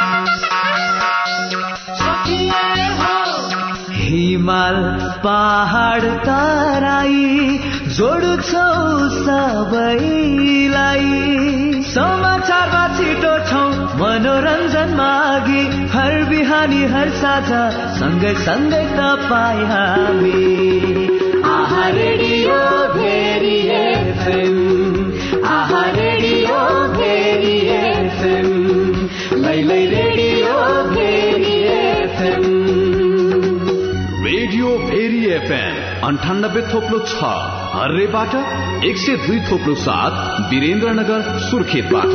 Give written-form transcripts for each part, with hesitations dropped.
हिमाल पहाड तराई जोड्छौ सबैलाई समाचारमा छिटो छौ मनोरञ्जनमा अघि हर बिहानी हर साझा सँगै सँगै तपाईँ हामी आहा रेडियो भेरी एफएम आहा रेडियो भेरी एफएम लैलै radio Bheri FM radio Bheri FM 98.6 हर्रेबाट 102.7 वीरेन्द्रनगर सुर्खेतबाट।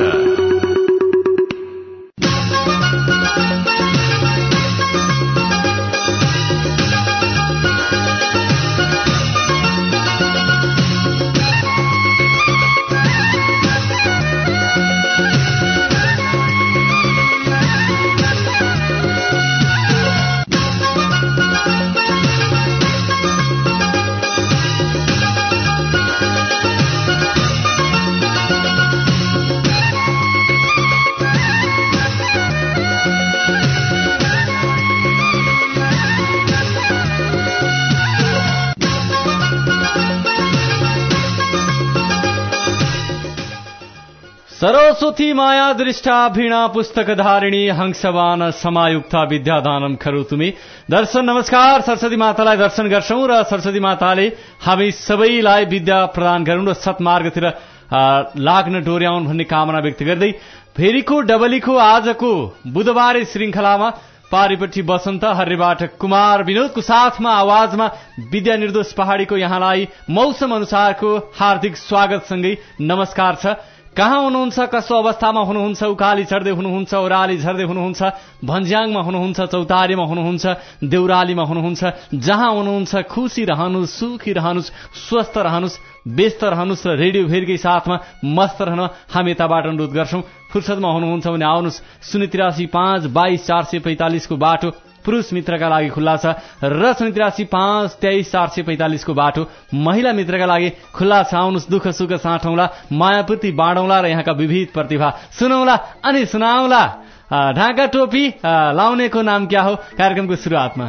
सरस्वती माया दृष्टा वीणा पुस्तकधारिणी हंसवान समायुक्ता विद्यादानम खरुतुमी। दर्शन नमस्कार, सरस्वती मातालाई दर्शन गर्छौं र सरस्वती माताले हामी सबैलाई विद्या प्रदान गरून् र सत्मार्गतिर लाग्न डोर्याउन् भन्ने कामना व्यक्त गर्दै फेरिको डबलीको आजको बुधबारे श्रृंखलामा पारिपट्टि बसन्त, हर्रेबाट कुमार विनोदको साथमा आवाजमा विद्या निर्दोष पहाडीको यहाँलाई मौसम अनुसारको हार्दिक स्वागतसँगै नमस्कार छ। कहाँ हुनुहुन्छ, कस्तो अवस्थामा हुनुहुन्छ, उकाली चढ्दै हुनुहुन्छ, ओह्राली झर्दै हुनुहुन्छ, भन्ज्याङमा हुनुहुन्छ, चौतारीमा हुनुहुन्छ, देउरालीमा हुनुहुन्छ, जहाँ हुनुहुन्छ खुशी रहनुहोस्, सुखी रहनुहोस्, स्वस्थ रहनुहोस्, व्यस्त रहनुहोस् र रेडियो भेरकै साथमा मस्त रहन हामी यताबाट अनुरोध गर्छौं। फुर्सदमा हुनुहुन्छ भने आउनुहोस्। 083-522-445 को बाटो पुरुष मित्रका लागि खुल्ला छ र 083-523-445 को बाटो महिला मित्रका लागि खुल्ला छ। आउनुहोस्, दुःख सुख साटौँला, मायापूर्ति बाँडौँला र यहाँका विविध प्रतिभा सुनौला अनि सुनाउला। ढाका टोपी लाउनेको नाम क्या हो कार्यक्रमको सुरुवातमा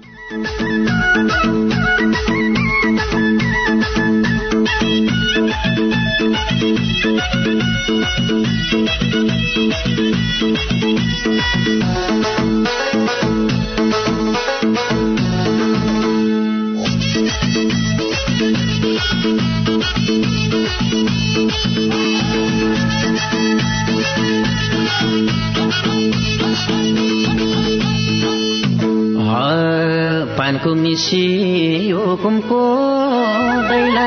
पानको मिसी यो कुमको दैला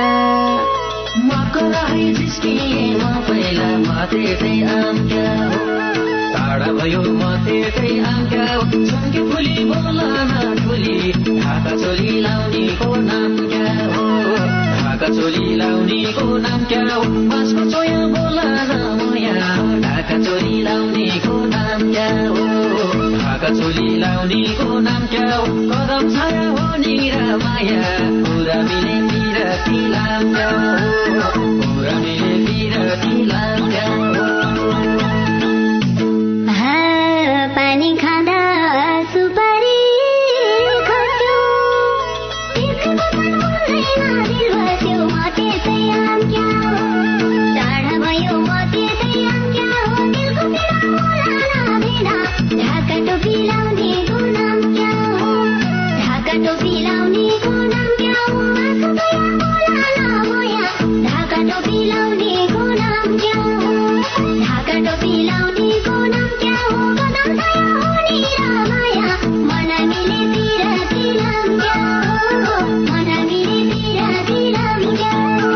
मकराई जिस्किएमा पहिला मातेतै आम्क्या हो टाढा भयो मातेतै आम्क्या हो सँगै फुली बोला न ठुली ढाका चोली लाउनेको नाम क्या हो ढाका चोली लाउनेको नाम क्या हो मासको चोया बोला न मोया ढाका चोली लाउनेको नाम क्या हो ढाका चोली लाउनेको नाम क्या हो कदम छाया हो निरा माया पुरा मिले पिरती लाम्या हो पुरा मिले पिरती लाम्या हो पानी खाँदा सुपारी खस्यो दिल बस्यो म त्यसै आम क्या हो टाढा भयो म त्यसै आम क्या हो दिलको पीडा होला न भेडा ढाका टोपी लाउनेको नाम क्या हो ढाका टोपी लाउनेको नाम क्या हो आँखा होला न मोया ढाका टोपी लाउनेको नाम क्या हो ढाका टोपी लाउनेको नाम क्या हो कदम छाया हो निरा माया मन मिले पिरती नाम क्या हो मन मिले पिरती नाम क्या हो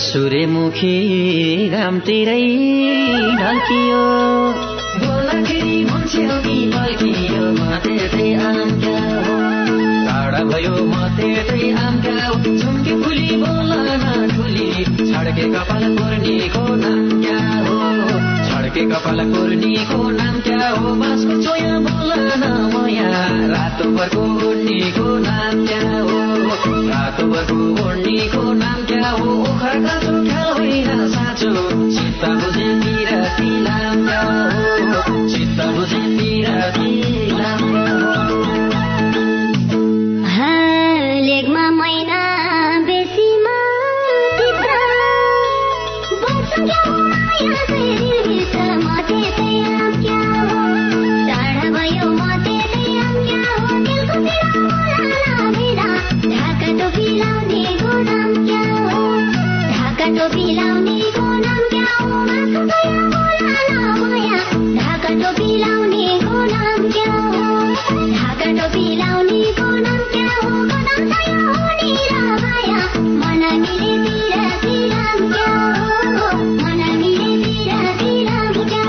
सूर्यमुखी घामतिरै ढल्कियो बोल्दाखेरि मान्छे अघि बल्कियो म त्यतै आम्क्या हो टाढा भयो म त्यतै आम्क्या हो झुम्के फुली बोल न ठुली छड्के कपाल कोर्नीको नाम क्या हो छड्के कपाल कोर्नीको नाम क्या हो बाँसको चोया बोल न मया रातो बर्को ओढ्नीको नाम क्या हो रातो बर्को ओढ्नीको नाम क्या हो ओखर काँचो ख्याल होइन साँचो चित्त बुझे पिरती नाम क्या हो चित्त बुझे पिरती नाम क्या हो लेगमा मैना बेसीमा तित्र बसङ्ख्या माया फेरिस म त्यतै आम्क्या हो टाढा भयो म त्यतै आम्क्या हो दिलको पीडा बोला नभिडा ढाका टोपी लाउनेको नाम क्या हो ढाका टोपी लाउनेको नाम क्या हो मासको चोया बोला न माया ढाका टोपी लाउनेको नाम क्या हो ढाका टोपी लाउनेको नाम क्या हो कदम छाया हुने र माया मन मिले पिरती नाम क्या हो मन मिले पिरती नाम क्या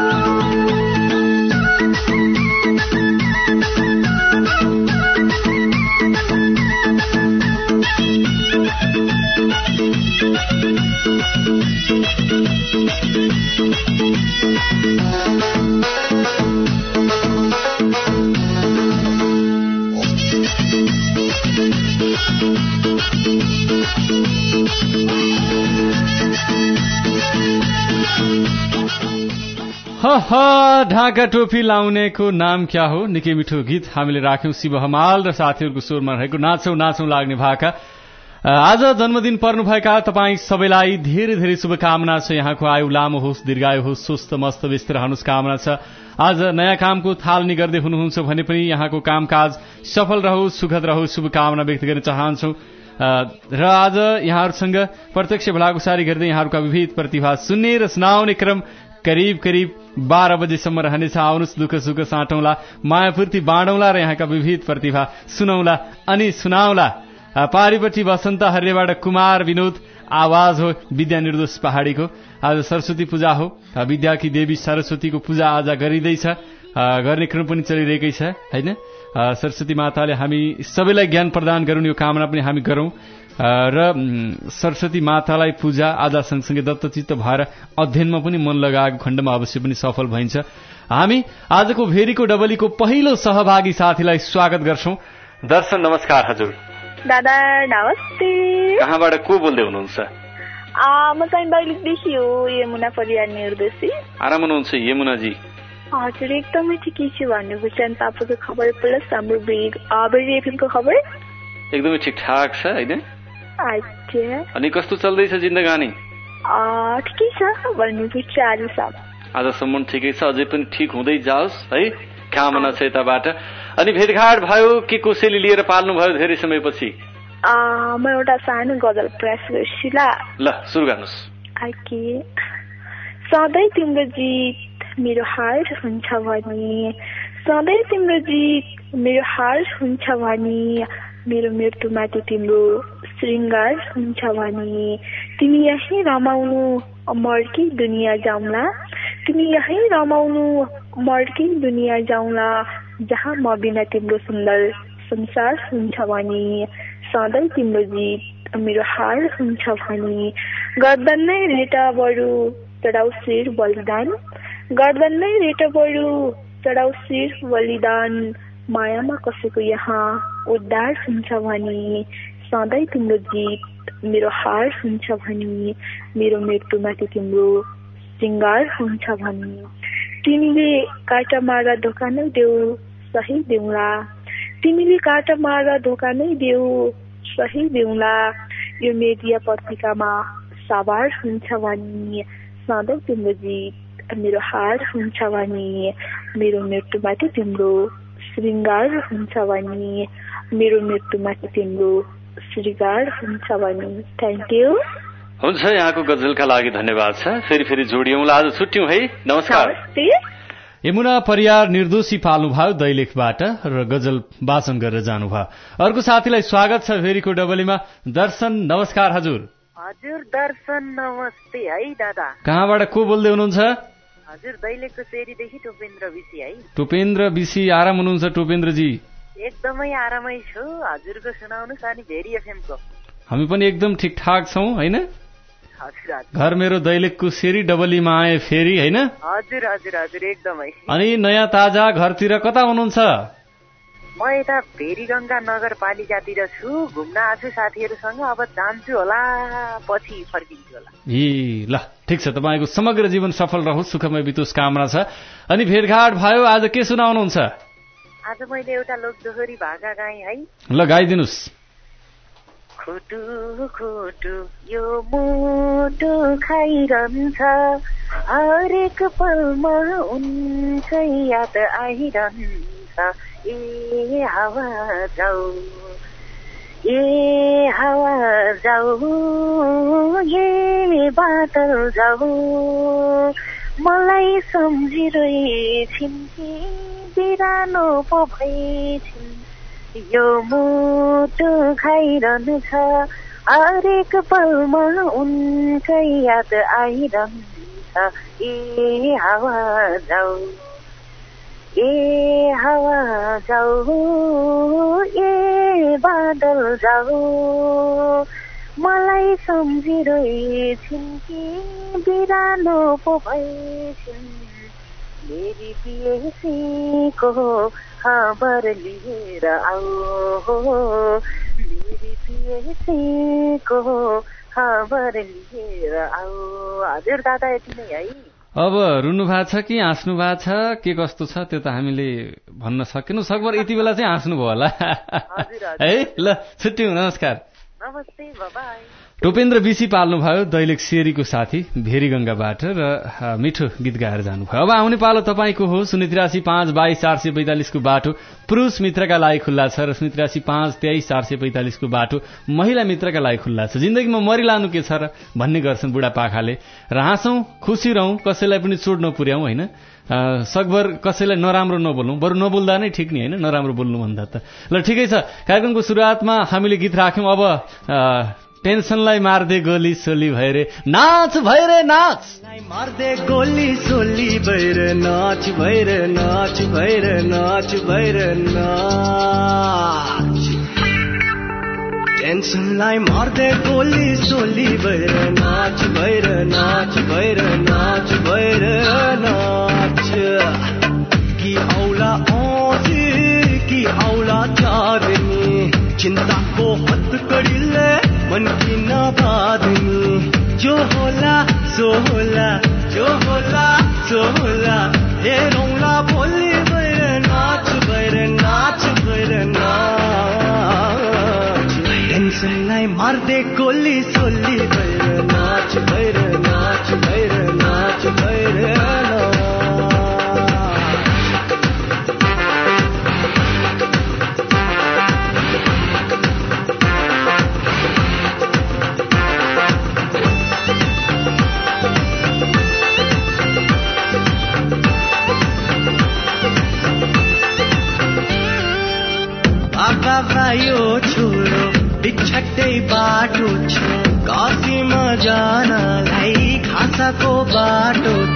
ढाका टोपी लाउनेको नाम क्या हो निकै मिठो गीत हामीले राख्यौं शिव हमाल र साथीहरूको स्वरमा रहेको नाचौं नाचौं लाग्ने भाका। आज जन्मदिन पर्नुभएका तपाईँ सबैलाई धेरै धेरै शुभकामना छ। यहाँको आयु लामो होस्, दीर्घायु होस्, स्वस्थ मस्त व्यस्त रहनुहोस् कामना छ। आज नयाँ कामको थालनी गर्दै हुनुहुन्छ भने पनि यहाँको कामकाज सफल रहोस्, सुखद रहोस्, शुभकामना व्यक्त गर्न चाहन्छौं। र आज यहाँहरूसँग प्रत्यक्ष भलाकुसारी गर्दै यहाँहरूका विविध प्रतिभा सुन्ने र सुनाउने क्रम करिब 12 बजेसम्म रहनेछ। आउनुहोस् दुःख सुख साटौंला, मायापूर्ति बाँडौंला र यहाँका विविध प्रतिभा सुनौला अनि सुनाउला। पारिपट्टि बसन्त हर्रेबाट कुमार विनोद आवाज हो विद्या निर्दोष पहाडीको। आज सरस्वती पूजा हो, विद्याकी देवी सरस्वतीको पूजा आज गरिँदैछ, गर्ने क्रम पनि चलिरहेकै छ हैन। सरस्वती माताले हामी सबैलाई ज्ञान प्रदान गरून् यो कामना पनि हामी गरौं र सरस्वती मातालाई पूजा आज सँगसँगै दत्तचित्त भएर अध्ययनमा पनि मन लगाएको खण्डमा अवश्य पनि सफल भइन्छ। हामी आजको भेरीको डबलीको पहिलो सहभागी साथीलाई स्वागत गर्छौं। दर्शन नमस्कार हजुर। दादा नमस्ते। कहाँबाट को बोल्दै हुनुहुन्छ? म चाहिँ दैलेखदेखि हो, यमुना परियार निर्देशी। आराम हुनुहुन्छ यमुनाजी? हजुर एकदमै ठिकै छु। भन्नुपर्छ नि पापाको खबर प्लस हाम्रो बेरी एफएमको खबर एकदमै ठिकठाक छ हैन? अच्छा। अनि कस्तो चल्दैछ जिन्दगानी? ठिकै छ भन्नुपर्छ। आजसम्म ठिकै छ, अझै पनि ठिक हुँदै जाओस् है, कामना छ यताबाट। अनि भेटघाट भयो के कोसेली लिएर पाल्नु भयो धेरै समयपछि? म एउटा सानो गजल प्रयास गर्छु ल सुरु गर्नुहोस्। सधैँ तिम्रो जित मेरो हार हुन्छ भने, सधैँ तिम्रो जित मेरो हार हुन्छ भने, मेरो मृत्युमाथि तिम्रो श्रृंगार हुन्छ भने, तिमी यही रमाउनु मर्की दुनियाँ जाउँला, तिमी यही रमाउनु मर्की दुनियाँ जाउँला, जहाँ म बिना तिम्रो सुन्दर संसार हुन्छ भने, सधैँ तिम्रो जित मेरो हार हुन्छ भने, गर्दन नै रेटा बरु चढाउ शिर बलिदान, गर्दन नै रेटा बरु चढाउ शिर बलिदान, मायामा कसैको यहाँ उद्धार हुन्छ भने, सधैँ तिम्रो जित मेरो हार हुन्छ भने, मेरो मृत्युमाथि तिम्रो श्रृंगार हुन्छ भने, तिमीले काटा मारा धोका नै देऊ सही देऊला, तिमीले काटा मारा धोका नै देऊ सही देऊला, यो मेडिया पत्रिकामा सवार हुन्छ भने, सधैँ तिम्रो जित मेरो हार हुन्छ भने, मेरो मृत्युमाथि तिम्रो श्रृंगार हुन्छ भने, मेरो मृत्युमाथि तिम्रो श्रृंगार हुन्छ भने। Thank you. हुन्छ, यहाँको गजलका लागि धन्यवाद छ। फेरि जोडियौँला, आज छुट्यौँ है, नमस्कार। यमुना परियार निर्दोषी पाल्नुभयो दैलेखबाट र गजल वाचन गरेर जानुभयो। अर्को साथीलाई स्वागत छ भेरीको डबलीमा। दर्शन नमस्कार हजुर। हजुर दर्शन नमस्ते है दादा। कहाँबाट को बोल्दै हुनुहुन्छ? हजुर दैलेखको सेरीदेखि टोपेन्द्र बिसी है। टोपेन्द्र बिसी, आराम हुनुहुन्छ टोपेन्द्रजी? एकदमै आरामै छु। हजुरको सुनाउनुहोस् अनि भेरी एफएमको? हामी पनि एकदम ठिकठाक छौँ होइन? हजुर हजुर। घर मेरो दैलेखको सेरी डबलीमा आए फेरि होइन? हजुर हजुर हजुर एकदमै। अनि नयाँ ताजा घरतिर कता हुनुहुन्छ? म यता भेरीगङ्गा नगरपालिकातिर छु, घुम्न आछु साथीहरूसँग। अब जान्छु होला, पछि फर्किन्छु होला। ए ल ठिक छ, तपाईँको समग्र जीवन सफल रहोस्, सुखमय बितोस् कामना छ। अनि भेटघाट भयो, आज के सुनाउनुहुन्छ? आज मैले एउटा लोकदोहोरी भाका गाएँ है। ल गाइदिनुहोस्। खोटु खोटु यो मुटु खाइरहन्छ, हरेक पलमा उनकै याद आइरहन्छ। ए हावा जाऊ, ए हावा जाऊ, ए बादल जाऊ, मलाई सम्झिरहेछिन् कि बिरानो पो भएछिन्। यो मुटु खाइरहन्छ, हरेक पलमा उनकै याद आइरहन्छ। ए हावा जाऊ, ए हावा जाऊ, ए बादल जाऊ, मलाई सम्झिरहेछिन् कि बिरानो पो भएछिन्। मेरी पिएसीको खबर लिएर आऊ, मेरी पिएसीको खबर लिएर आऊ। हजुर दादा यति नै है। अब रुनु भएको छ कि हाँस्नु भएको छ, के कस्तो छ त्यो त हामीले भन्न सकेनौँ। सकभर यति बेला चाहिँ हाँस्नु भयो होला है। ल छुट्टी, नमस्कार, नमस्ते, बाइ। टोपेन्द्र बिसी पाल्नुभयो, दैलेख सेरीको साथी, भेरीगङ्गाबाट, र मिठो गीत गाएर जानुभयो। अब आउने पालो तपाईँको हो। 083522445 को बाटो पुरुष मित्रका लागि खुल्ला छ र 08352234445 को बाटो महिला मित्रका लागि खुल्ला छ। जिन्दगीमा मरिलानु के छ र भन्ने गर्छन् बुढापाखाले। र हाँसौँ, खुसी रहौँ, कसैलाई पनि चोट नपुर्याउँ होइन। सकभर कसैलाई नराम्रो नबोल्नु, बरु नबोल्दा नै ठिक नि होइन, नराम्रो बोल्नु भन्दा त। ल ठिकै छ, कार्यक्रमको सुरुवातमा हामीले गीत राख्यौँ। अब टेन्सनलाई मार्दै गोली सोली भैरे नाच, भैरे नाच, मार्दै गोली सोली भैरे नाच, भैरे नाच, भैरे नाच, भैरे नाच। टेन्सनलाई मार्दै गोली सोली भैरे नाच, भैरे नाच, भैरे नाच, भैरे नाच। कि औला आँधी कि औला चाँदनी, चिन्ताको हत्कडीले मन की नबादनी। जो होला सो होला, जो होला सो होला, हेरौँला भोलि भएर नाच, भएर नाच, भएर नाच। टेन्सनलाई मार्दै गोली सोली भएर नाच, भएर नाच, भएर नाच, भएर नाच। बाबा यो छोरो बिछट्टै बाटो छ, काशीमा जानलाई खासाको बाटो छ।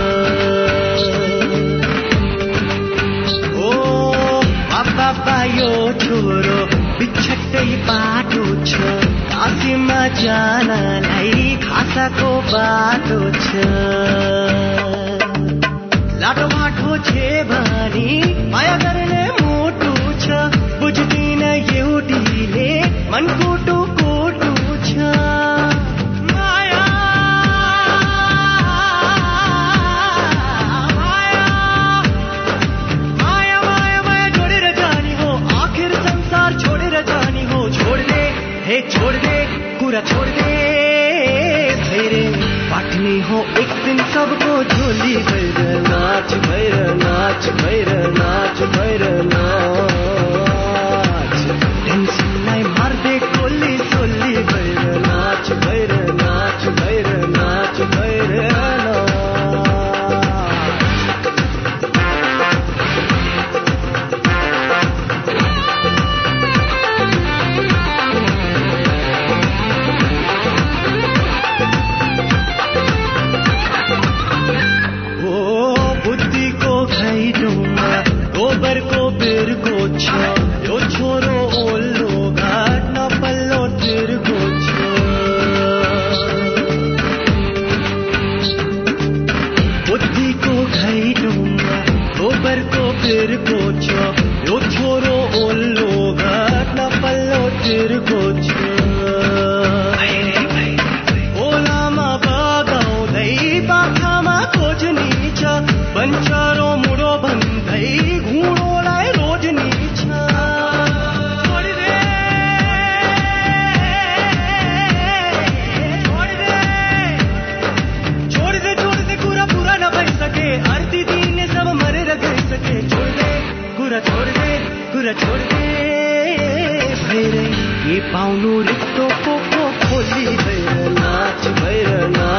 ओ बाबा यो छोरो बिछट्टै बाटो छ, काशीमा जानलाई खासाको बाटो छ। लाटो बाटो छे भनी माया गर्ने मोटो छ, बुझ्दिन एउटीले मनको टोकोटो छ। माया माया माया माया माया जोडेर जानी हो, आखिर संसार छोडेर जानी हो। छोड्ने हे छोड्ने कुरा छोड्ने फेरि बाट्ने हो एक दिन सबको झोली भएर नाच, भएर नाच, भएर नाच, भएर नाच। टेन्सनलाई मार्दै गोली सोली भएर नाच, भएर नाच, भएर नाच, भएर नाच।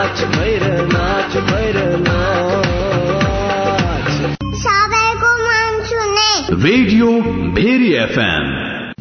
नाच भैर नाच भैर नाच सबैको मन छुने रेडियो भेरी एफएम।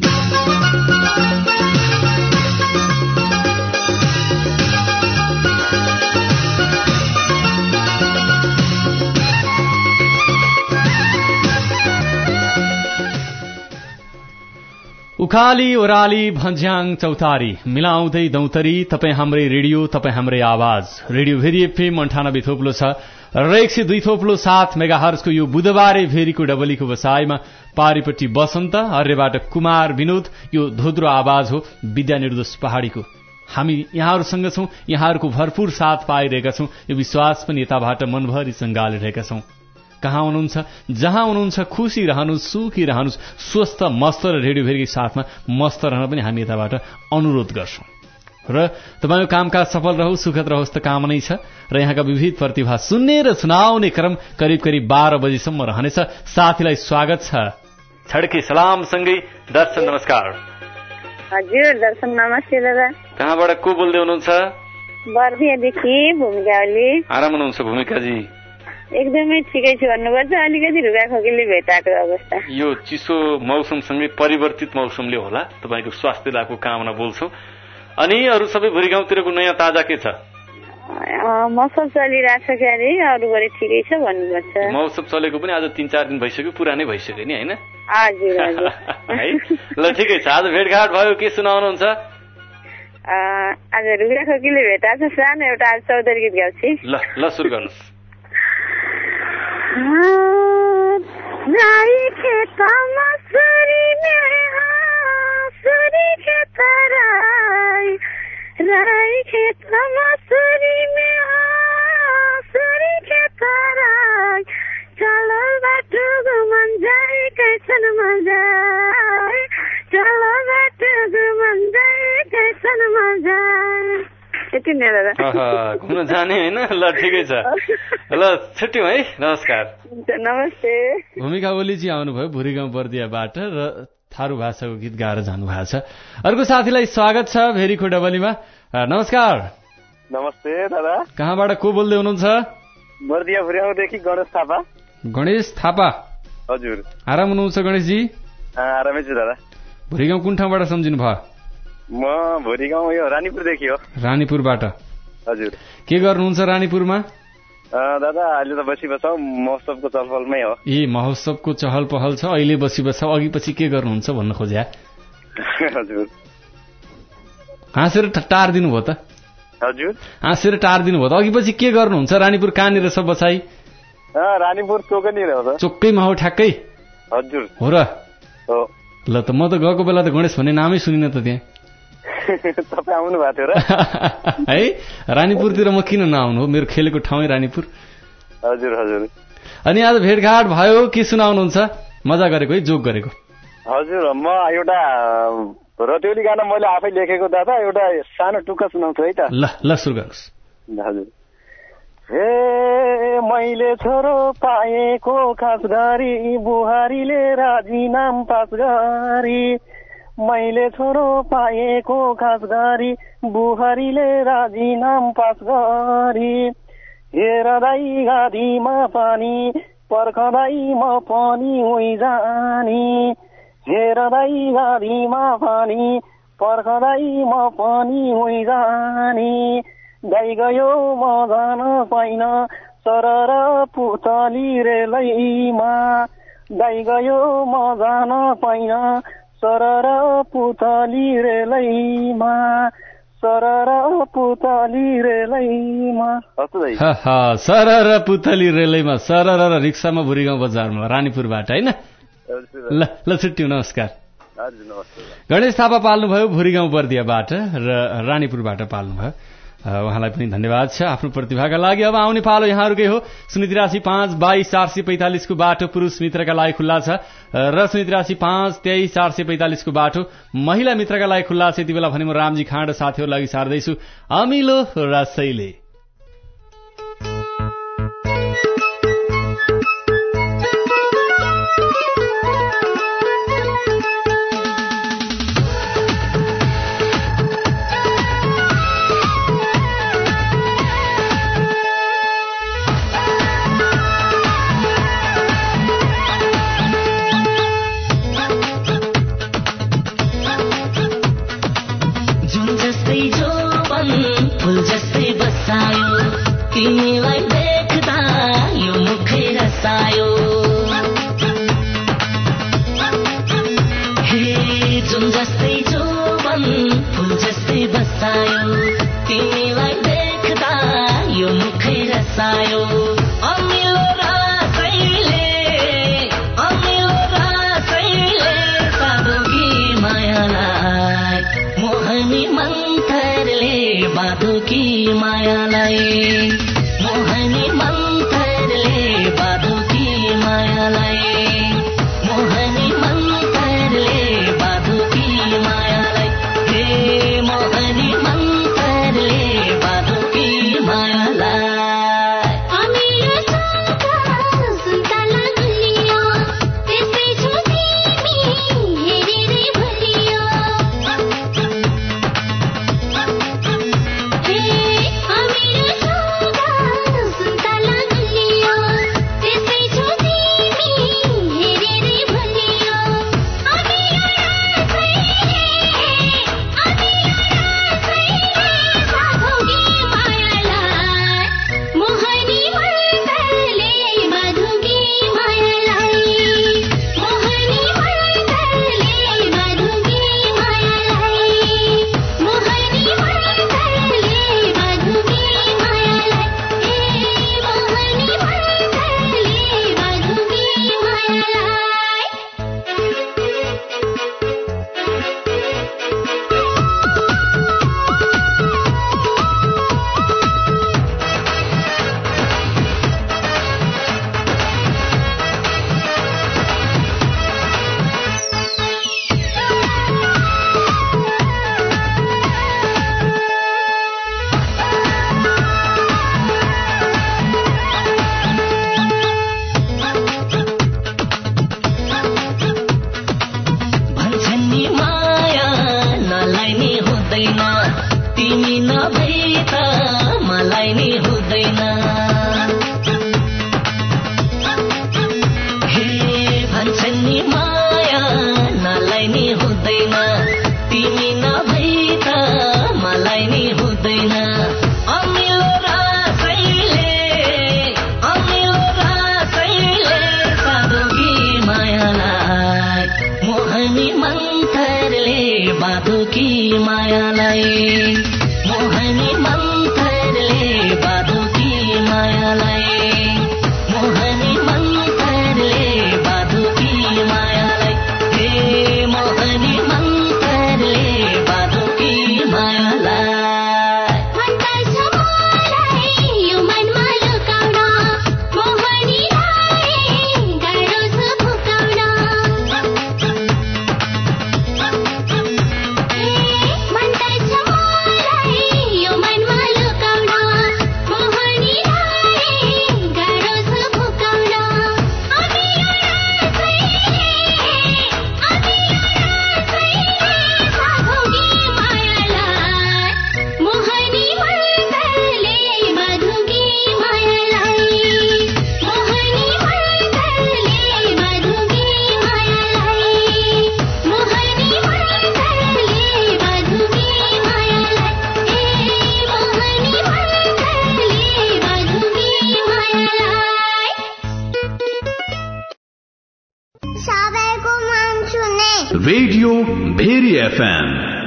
उखाली ओराली भन्ज्याङ चौतारी मिलाउँदै दौतरी तपाईँ हाम्रै रेडियो तपाईँ हाम्रै आवाज रेडियो भेरी एफएम 98.6 र 102.7 मेगाहर्जको यो बुधबारे भेरीको डबलीको बसाइमा पारिपट्टि बसन्त हर्रेबाट कुमार विनोद यो धोद्रो आवाज हो विद्या निर्दोष पहाडीको। हामी यहाँहरूसँग छौं, यहाँहरूको भरपूर साथ पाइरहेका छौं, यो विश्वास पनि यताबाट मनभरि सङ्गालिरहेका छौं। कहाँ हुनुहुन्छ, जहाँ हुनुहुन्छ खुशी रहनुहोस्, सुखी रहनुहोस्, स्वस्थ मस्त र रेडियो भेरीको साथमा मस्त रहन पनि हामी यताबाट अनुरोध गर्छौं। र तपाईको कामकाज सफल रहोस्, सुखद रहोस् त कामनै छ। र यहाँका विविध प्रतिभा सुन्ने र सुनाउने क्रम करिब 12 बजेसम्म रहनेछ। साथीलाई स्वागत छ। छड्के सलामसँगै दर्शन नमस्कार। हजुर दर्शन नमस्ते दादा। कहाँबाट को बोल्दै हुनुहुन्छ? बर्दियादेखि भूमिका ओली। आराम हुनुहुन्छ भूमिकाजी? एकदमै ठिकै छु भन्नुपर्छ, अलिकति रुगाखोकीले भेटाएको अवस्था। यो चिसो मौसमसँगै परिवर्तित मौसमले होला, तपाईँको स्वास्थ्य लाभको कामना बोल्छौं। अनि अरू सबै भुरी गाउँतिरको नयाँ ताजा के छ? मौसम चलिरहेछ क्यारे, अरूभरि ठिकै छ भन्नुपर्छ। मौसम चलेको पनि आज 3-4 दिन भइसक्यो, पुरानै भइसक्यो नि हैन? हजुर हजुर। है ल ठिकै छ। आज भेटघाट भयो, के सुनाउनुहुन्छ? आज रुगाखोकीले भेटाएको सानो एउटा आज चौधरी गीत गाउँछु। ल सुरु गर्नुहोस्। राई खेतमा सुरी मेरे सुरी खेत राई खेतमा सुरी मेरे सुरी खेत राई चलो बाटो घुमन जाए कैसन मजा चलो बाटो घुमन जाए कैसन मजा। यति नै दादा। घुम्न जाने होइन? ल ठिकै छ, ल छुट्यौँ है, नमस्कार। नमस्ते। भूमिका ओलीजी आउनुभयो भुरी गाउँ बर्दियाबाट र थारू भाषाको गीत गाएर जानुभएको छ। अर्को साथीलाई स्वागत छ भेरीको डबलीमा। नमस्कार। नमस्ते दादा। कहाँबाट को बोल्दै हुनुहुन्छ? बर्दिया भुरी गाउँदेखि गणेश थापा। गणेश थापा। हजुर। आराम हुनुहुन्छ गणेशजी? आरामै छु दादा। भुरी गाउँ कुन ठाउँबाट सम्झिनु भयो? म भुरी गाउँ यो रानीपुरदेखि हो। रानीपुरबाट? हजुर। के गर्नुहुन्छ रानीपुरमा? दादा अहिले त बसी बसाउ महोत्सवको चहलपहलमै हो। ए महोत्सवको चहल पहल छ, अहिले बसी बसाउ, अघि पछि के गर्नुहुन्छ भन्न खोज्या? हजुर। हाँसेर टार दिनुभयो त? हजुर। हाँसेर टार दिनुभयो त, अघि पछि के गर्नुहुन्छ? रानीपुर कहाँनिर छ बसाई? रानीपुर चोकनिर हो त। चोकैमा हो ठ्याक्कै? हजुर। हो र? हो। ल त म त गएको बेला त गणेश भन्ने नामै सुनिन त त्यहाँ। तपाईँ आउनु भएको थियो र? है रानीपुरतिर म किन नआउनु हो, मेरो खेलेको ठाउँै रानीपुर। हजुर हजुर। अनि आज भेटघाट भयो, के सुनाउनुहुन्छ? मजा गरेको है, जोक गरेको? हजुर, म एउटा रत्योली गाना मैले आफै लेखेको दादा, एउटा सानो टुक्का सुनाउँछु है त। ल सुरु गर्नुहोस्। हजुर। हे मैले छोरो पाएको खास गरी बुहारीले राजीनाम पास गरी मैले छोरो पाएको खास गरी बुहारीले राजीनाम पास गरी हेर्दै गाडीमा पानी पर्खदै म पनि उही जानी हेर्दै गाडीमा पानी पर्खदै म पनि उही जानी गाई गयो म जान पाइन सरर पुतली रेलैमा गाई गयो म जान पाइन सरर पुतली रेलैमा सरर पुतली रेलैमा। सरर पुतली रेलैमा सरर रिक्सामा भुरी गाउँ बजारमा रानीपुरबाट होइन? ल छुट्यौँ, नमस्कार। गणेश थापा पाल्नुभयो भुरी गाउँ बर्दियाबाट र रानीपुरबाट पाल्नुभयो। उहाँलाई पनि धन्यवाद छ आफ्नो प्रतिभाका लागि। अब आउने पालो यहाँहरूकै हो। 083522445 को बाटो पुरुष मित्रका लागि खुल्ला छ र 08352234445 को बाटो महिला मित्रका लागि खुल्ला छ। यति बेला भने म रामजी खाँड साथीहरूको लागि सार्दैछु अमिलो रसैले। फुल जस्तै बसायो तिमीलाई देख्दा यो मुखै रसायो हे जुन जस्तै जोवन फुल जस्तै बसायो तिमीलाई देख्दा यो मुखै रसायो अमिलो रसैले साधुकी मायालाई मोहनी मन्त्रले बाधुकी मायालाई मोहनी मन्त्रले बाधुकी मायालाई मोहनी मन्त्रले बाधुकी मायालाई हे मोहनी मन्त्रले बाधुकी मायालाई रेडियो भेरी एफएम।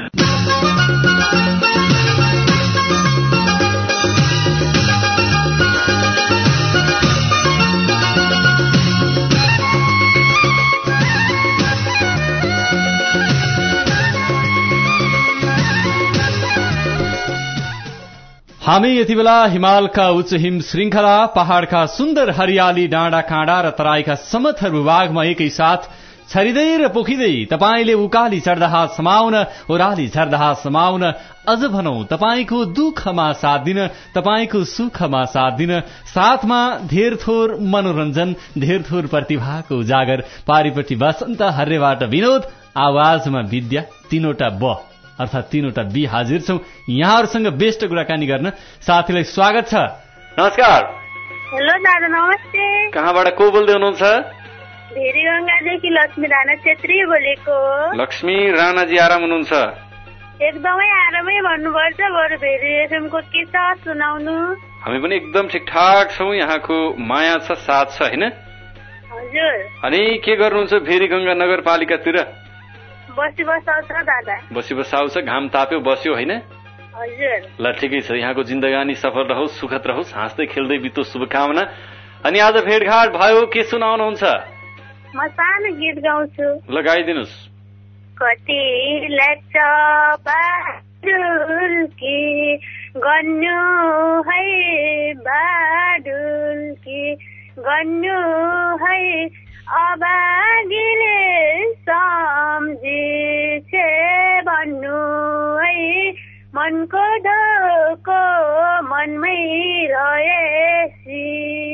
हामी यति बेला हिमालका उच्च हिम श्रृंखला, पहाड़का सुन्दर हरियाली, डाँडा काँडा र तराईका समथर भूभागमा एकैसाथ छरिँदै र पोखिँदै तपाईंले उकाली चढ्दा हात समाउन, ओह्राली झर्दा हात समाउन, अझ भनौं तपाईंको दुःखमा साथ दिन, तपाईंको सुखमा साथ दिन, साथमा धेर थोर मनोरञ्जन, धेर थोर प्रतिभाको उजागर, पारिपट्टि वसन्त, हर्रेबाट विनोद, आवाजमा विद्या, तीनवटा ब अर्थात तीनवटा बी हाजिर छौं यहाँहरूसँग बेस्ट कुराकानी गर्न। साथीलाई स्वागत छ। नमस्कार। हेलो दादा, नमस्ते। कहाँबाट को बोल्दै हुनुहुन्छ? भेरीगंगादेखि लक्ष्मी राणा छेत्री बोलेको। लक्ष्मी राणाजी आराम हुनुहुन्छ? एकदमै आरामै भन्नुपर्छ। बरु भेरी एफएमको के छ सुनाउनु। हामी पनि एकदम ठिकठाक छौँ। यहाँको माया छ, साथ छ हैन? हजुर। अनि के गर्नुहुन्छ भेरी गंगा नगरपालिकातिर? बसी बसाउँछ दादा। बसी बसाउँछ, घाम ताप्यो बस्यो हैन? हजुर। ल ठिकै छ। यहाँको जिन्दगानी सफल रहोस्, सुखद रहोस्, हाँस्दै खेल्दै बितोस्, शुभकामना। अनि आज भेटघाट भयो, के सुनाउनुहुन्छ? म सानो गीत गाउँछु। ल गाइदिनुस्। कति लाग्छ बाडुल्की गन्नु है बाडुल्की गन्नु है अबागिले सम्झिछे भन्नु है मनको धोको मनमै रहेसी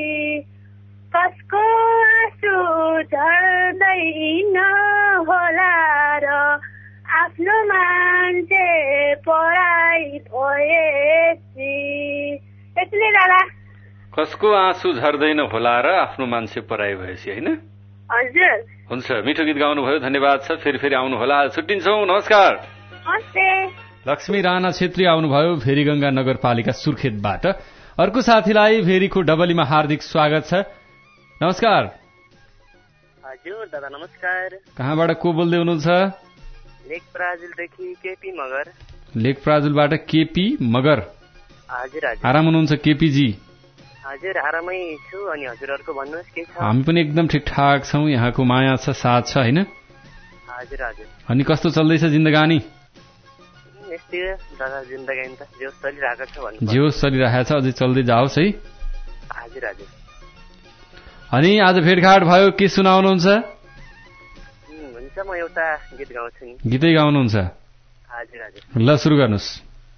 कसको आँसु झर्दैन होला र आफ्नो मान्छे पढाइ भएपछि। यति दादा। कसको आँसु झर्दैन होला र आफ्नो मान्छे पढाइ भएपछि हैन? हजुर। हुन्छ, मिठो गीत गाउनुभयो, धन्यवाद छ। फेरि आउनु होला। छुट्टिन्छौँ, नमस्कार। नमस्ते। लक्ष्मी राणा छेत्री आउनुभयो भेरी गंगा नगरपालिका सुर्खेतबाट। अर्को साथीलाई भेरीको डबलीमा हार्दिक स्वागत छ। नमस्कार। हजुर दादा नमस्कार। कहाँबाट को बोल्दै हुनुहुन्छ? लेक प्राजुलदेखि केपी मगर। लेक प्राजुलबाट केपी मगर। हजुर हजुर। आराम हुनुहुन्छ केपी जी? हजुर आरामै छु। अनि हजुरहरुको भन्नुहोस् के छ? हामी पनि एकदम ठिकठाक छौँ। यहाँको माया छ, साथ छ हैन? हजुर हजुर। अनि कस्तो चल्दैछ जिन्दगानी? यस्तै दादा जिन्दगानी त जो चलिरहेको छ भन्नु। जो चलिरहेको छ, अझै चल्दै जाओस् है। हजुर हजुर। अनि आज भेटघाट भयो, के सुनाउनुहुन्छ? हुन्छ, म एउटा गीत गाउँछु नि। गीतै गाउनुहुन्छ? हजुर हजुर। ल सुरु गर्नुहोस्।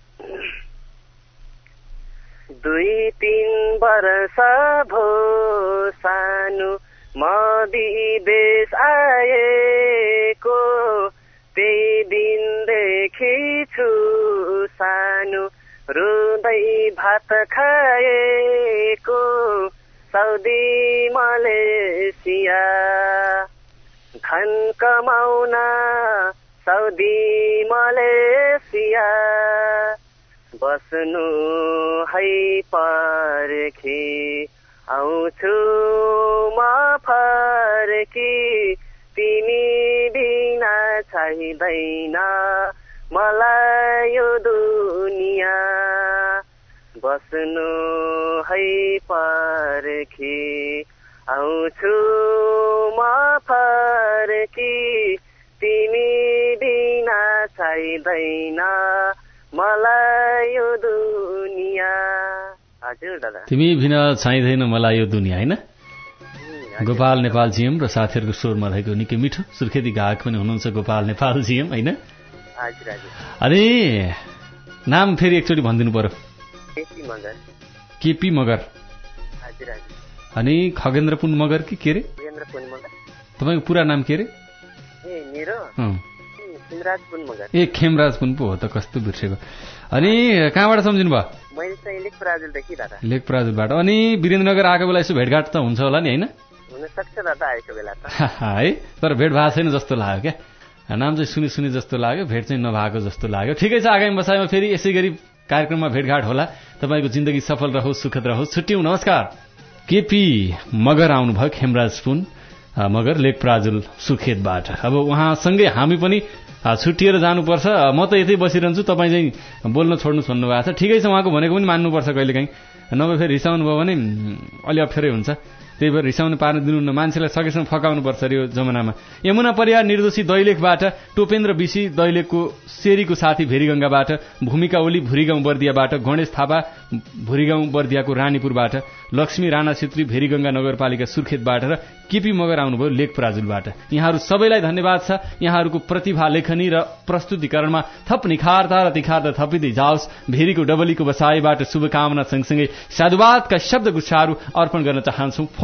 2-3 वर्ष भो सानो म विदेश आएको त्यही दिनदेखि छु सानो रुँदै भात खाएको साउदी मलेसिया धन कमाउन साउदी मलेसिया बस्नु है पर्खी आउँछु म फर्की तिमी बिना चाहिँदैन मलाई यो दुनिया बस्नु है पर्खी आउँछु म फर्की तिमी बिना चाहिँदैन मलाई यो दुनिया। हजुर दादा। तिमी बिना चाहिँदैन मलाई यो दुनिया हैन? गोपाल नेपाल जीएम र साथीहरूको स्वरमा रहेको निकै मिठो सुर्खेती गायक पनि हुनुहुन्छ गोपाल नेपाल जीएम हैन? हजुर हजुर। अनि नाम फेरि एकचोटि भनिदिनु पर्यो। केपी मगर। केपी मगर। हजुर हजुर। अनि खगेन्द्र पुन मगर कि के रे? खगेन्द्र पुन मगर। तपाईको पुरा नाम के रे? ए मेरो खेमराज पुन मगर। ए खेमराज पुन पो हो त, कस्तो बिर्सेको। अनि कहाँबाट सम्झिनु भयो? मैले चाहिँ लेक प्राजुलदेखि दादा। लेक प्राजुलबाट। अनि वीरेन्द्रनगर आएको बेला यसो भेटघाट त हुन्छ होला नि हैन? हुन सक्छ दादा आएको बेला त। है तर भेट भएको छैन जस्तो लाग्यो क्या। नाम चाहिँ सुनि जस्तो लाग्यो, भेट चाहिँ नभएको जस्तो लाग्यो। ठिकै छ, आगामी बसाइमा फेरि यसै गरी कार्यक्रममा भेटघाट होला। तपाईँको जिन्दगी सफल रहोस्, सुखद रहोस्। छुट्यौं, नमस्कार। केपी मगर आउनुभयो, खेमराज पुन मगर, लेक प्राजुल सुर्खेतबाट। अब उहाँसँगै हामी पनि छुट्टिएर जानुपर्छ। म त यतै बसिरहन्छु, तपाईँ चाहिँ बोल्न छोड्नु भन्नुभएको छ। ठिकै छ, उहाँको भनेको पनि मान्नुपर्छ कहिलेकाहीँ, नभए फेरि रिसाउनु भयो भने अलि अप्ठ्यारै हुन्छ। त्यही भएर रिसाउनु पार्न दिनुहुन्न, मान्छेलाई सकेसम्म फकाउनु पर्छ यो जमानामा। यमुना परियार निर्दोषी दैलेखबाट, टोपेन्द्र विशी दैलेखको सेरीको साथी भेरीगंगाबाट, भूमिका ओली भुरीगाउँ बर्दियाबाट, गणेश थापा भुरीगाउँ बर्दियाको रानीपुरबाट, लक्ष्मी राणा छेत्री भेरीगंगा नगरपालिका सुर्खेतबाट र केपी मगर आउनुभयो लेक प्राजुलबाट। यहाँहरू सबैलाई धन्यवाद छ। यहाँहरूको प्रतिभा लेखनी र प्रस्तुतिकरणमा थप निखारता र तिखारता थपिँदै जाओस्। भेरीको डबलीको बसाईबाट शुभकामना सँगसँगै साधुवादका शब्द गुच्छाहरू अर्पण गर्न चाहन्छौ। फोन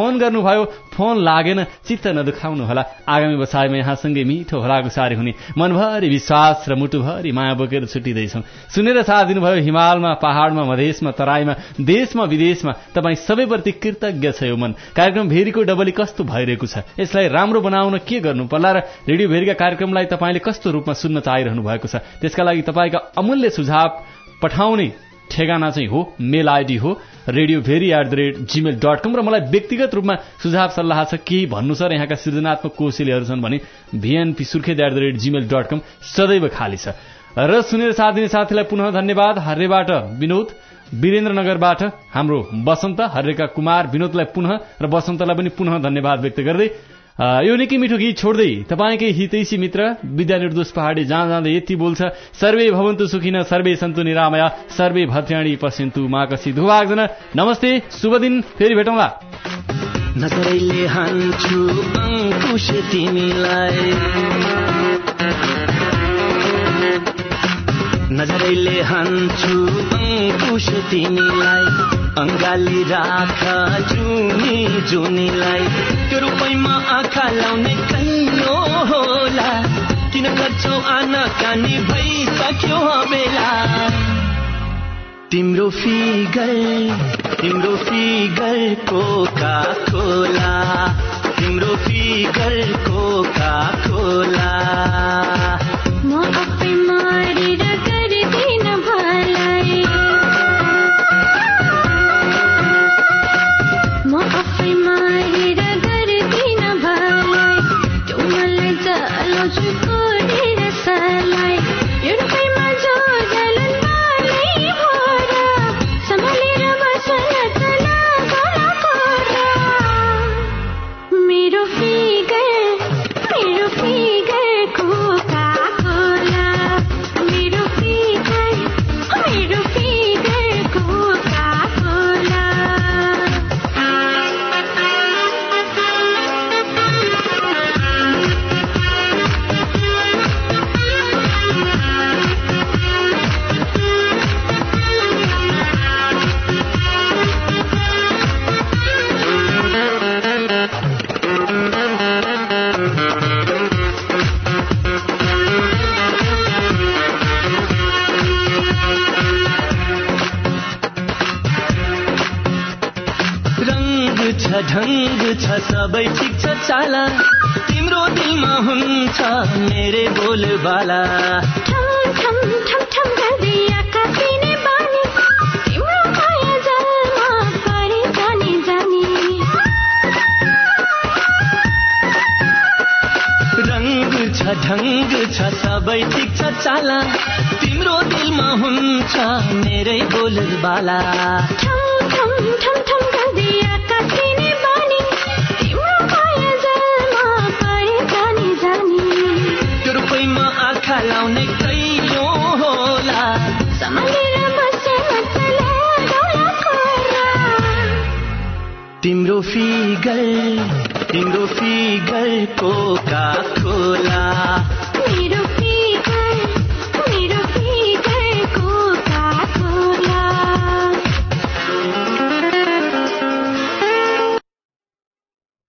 फोन गर्नुभयो, फोन लागेन, चित्त नदुखाउनु होला। आगामी बसाइमा यहाँसँगै मिठो भलाकुसारी हुने, मनभरि विश्वास र मुटुभरि माया बोकेर छुट्टिँदैछौँ। सुनेर साथ दिनुभयो हिमालमा, पहाडमा, मधेसमा, तराईमा, देशमा, विदेशमा तपाईँ सबैप्रति कृतज्ञ छ यो मन। कार्यक्रम भेरीको डबली कस्तो भइरहेको छ, यसलाई राम्रो बनाउन के गर्नु पर्ला र रेडियो भेरीका कार्यक्रमलाई तपाईँले कस्तो रूपमा सुन्न चाहिरहनु भएको छ, त्यसका लागि तपाईँका अमूल्य सुझाव पठाउने ठेगाना चाहिँ हो, मेल आइडी हो radiobhery@gmail.com र मलाई व्यक्तिगत रूपमा सुझाव सल्लाह छ, केही भन्नु छ र यहाँका सृजनात्मक कौशलीहरू छन् भने vnpsurkhet@gmail.com सदैव खाली छ। र सुनेर साथ दिने साथीलाई पुनः धन्यवाद। हर्रेबाट विनोद, वीरेन्द्रनगरबाट हाम्रो बसन्त, हर्रेका कुमार, विनोदलाई पुनः र बसन्तलाई पनि पुनः धन्यवाद व्यक्त गर्दै यो निकै मिठो गीत छोड्दै तपाईँकै हितैषी मित्र विद्या निर्दोष पहाडी जहाँ जाँदै यति बोल्छ, सर्वे भवन्तु सुखिन, सर्वे सन्तु निरामया, सर्वे भद्राणी पश्यन्तु माकसी धुवागजन। नमस्ते, शुभ दिन, फेरि भेटौँला। नजरैले हान्छु अंकुश तिमीलाई, नजरैले हान्छु अंकुश तिमीलाई, अंगाली राख जुनी जुनीलाई, त्यो रूपैमा आँखा लाउने कैयो होला, किन गर्छौ आनाकानी भइसक्यो बेला। तिम्रो फिगर कोका कोला, तिम्रो फिगर कोका कोला। म आफै मारेर गर्दिन भलाई, म आफै मारेर गर्दिन भलाई, त्यो मलाई जलाउँछु कोरेर सलाई, यो रूपैमा जो जलन मार्दै भएर, सम्हालेर बस्न चला गला कोरा। मेरो फिगर कोका कोला, मेरो फिगर कोका कोला। ढंग छ सबै ठिक छ चाला, तिम्रो दिलमा हुन्छ मेरे बोलबाला। ठम ठम ठम ठम गर्दै आकाशिने बानी, तिम्रो माया जालमा परे जानी जानी। रंग छ ढंग छ सबै ठिक छ चाला, तिम्रो दिलमा हुन्छ मेरै बोलबाला। ठम ठम ठम ठम गर्दै आकाशिने बानी, तिम्रो माया जालमा परे जानी जानी। त्यो रूपैमा आँखा लाउने कैयो होला, सम्हालेर बस्न चला गला कोरा। तिम्रो फिगर कोका कोला।